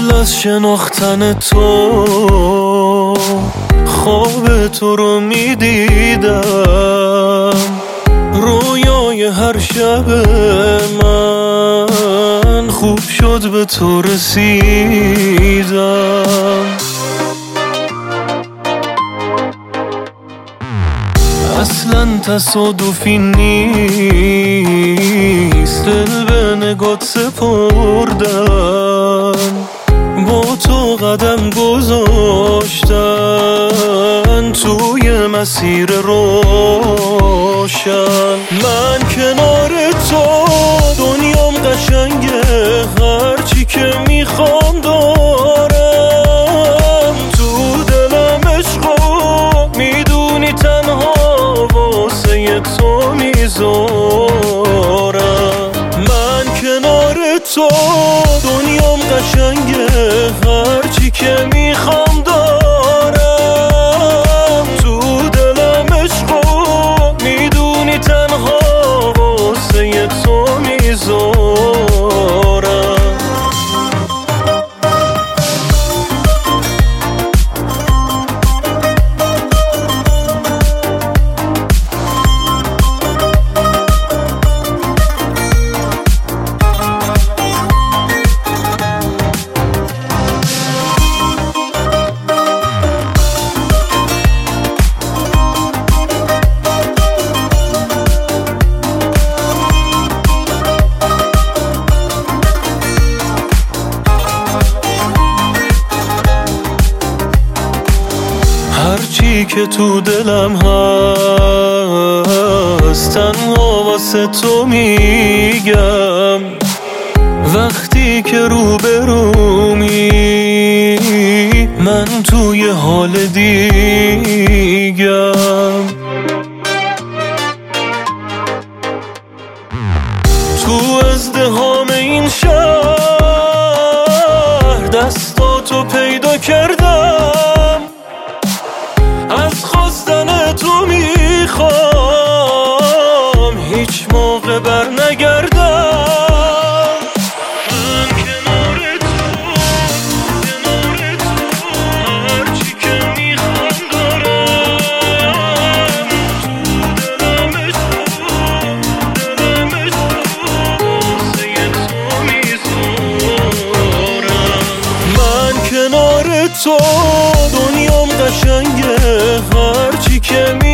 قبل از شناختن تو خواب تو رو میدیدم، رویای هر شب من خوب شد به تو رسیدم. اصلا تصادفی نیست دل به نگات سپردم، با تو قدم گذاشتن توی مسیر روشن. من کنار تو دنیام قشنگه، هرچی که میخوام دارم، تو دلم عشقو میدونی تنها واسه تو میذارم. من کنار تو دنیام قشنگه، هرچی که میخوام دارم، تو دلم عشقو میدونی تنها واسه تو میذارم. هرچی که تو دلم هست تنها واسه تو میگم، وقتی که روبرومی من توی حال دیگم. تو ازدحام این شهر دستاتو پیدا کردم، از خواستن تو میخوام هیچ موقع بر نگردم. من کنار تو هرچی که میخوام دارم، تو دلم عشقو واسه تو میذارم. من کنار تو دنیام قشنگه، هرچی که